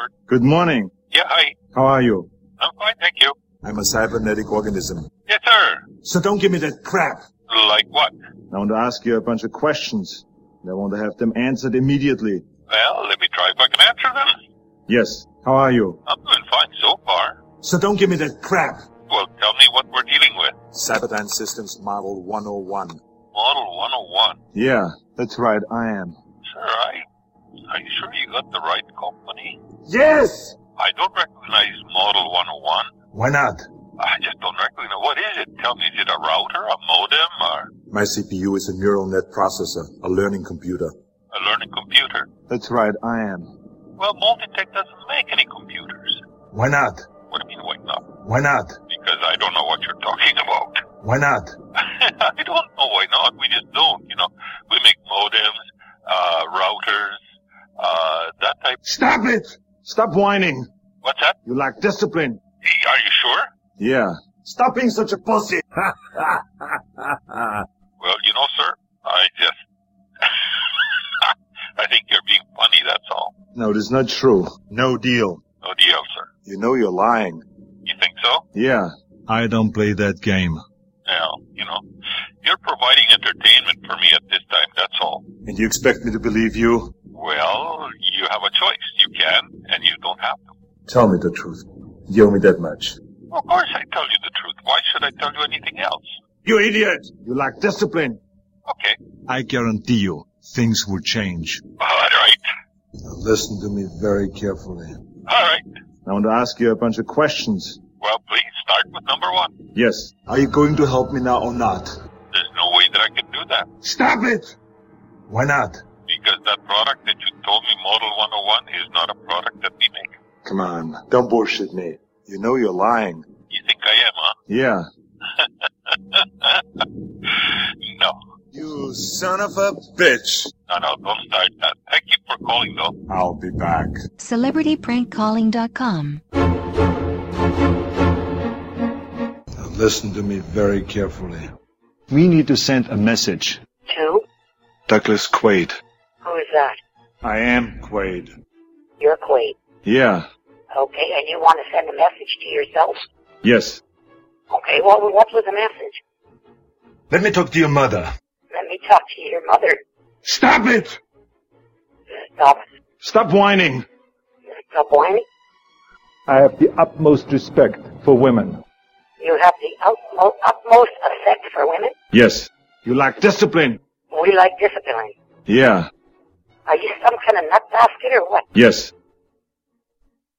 Edward. Good morning. Yeah, hi. How are you? I'm fine, thank you. I'm a cybernetic organism. Yes, sir. So don't give me that crap. Like what? I want to ask you a bunch of questions. I want to have them answered immediately. Well, let me try if I can answer them. Yes. How are you? I'm doing fine so far. So don't give me that crap. Well, tell me what we're dealing with. Cyberdyne Systems Model 101. Model 101. Yeah, that's right, I am. Sir, are you sure you got the right company? Yes! I don't recognize Model 101. Why not? I just don't recognize. What is it? Tell me, is it a router, a modem, or My CPU is a neural net processor, a learning computer. a learning computer? That's right, I am. Well, Multitech doesn't make any computers. Why not? What do you mean, why not? Why not? Because I don't know what you're talking about. Why not? I don't know why not. We just don't, We make modems, routers, that type. Stop it! Stop whining. What's that? You lack discipline. Are you sure? Yeah. Stop being such a pussy. Well, sir, I just... I think you're being funny, that's all. No, this is not true. No deal. No deal, sir. You know you're lying. You think so? Yeah. I don't play that game. Well, you're providing entertainment for me at this time, that's all. And you expect me to believe you? Well, you have a choice. You can, and you don't have to. Tell me the truth. You owe me that much. Of course I tell you the truth. Why should I tell you anything else? You idiot! You lack discipline. Okay. I guarantee you, things will change. All right. Now listen to me very carefully. All right. I want to ask you a bunch of questions. Well, please start with number one. Yes. Are you going to help me now or not? There's no way that I can do that. Stop it! Why not? Because that product that you told me, Model 101, is not a product that we make. Come on, don't bullshit me. You know you're lying. You think I am, huh? Yeah. No. You son of a bitch. No, don't start that. Thank you for calling, though. I'll be back. CelebrityPrankCalling.com. Now listen to me very carefully. We need to send a message. To? Douglas Quaid. Who is that? I am Quaid. You're Quaid. Yeah. Okay, and you want to send a message to yourself? Yes. Okay, well, what was the message? Let me talk to your mother. Let me talk to your mother. Stop it! Stop. Stop whining. Stop whining. I have the utmost respect for women. You have the utmost respect for women? Yes. You lack discipline. We like discipline. Yeah. Are you some kind of nut basket or what? Yes.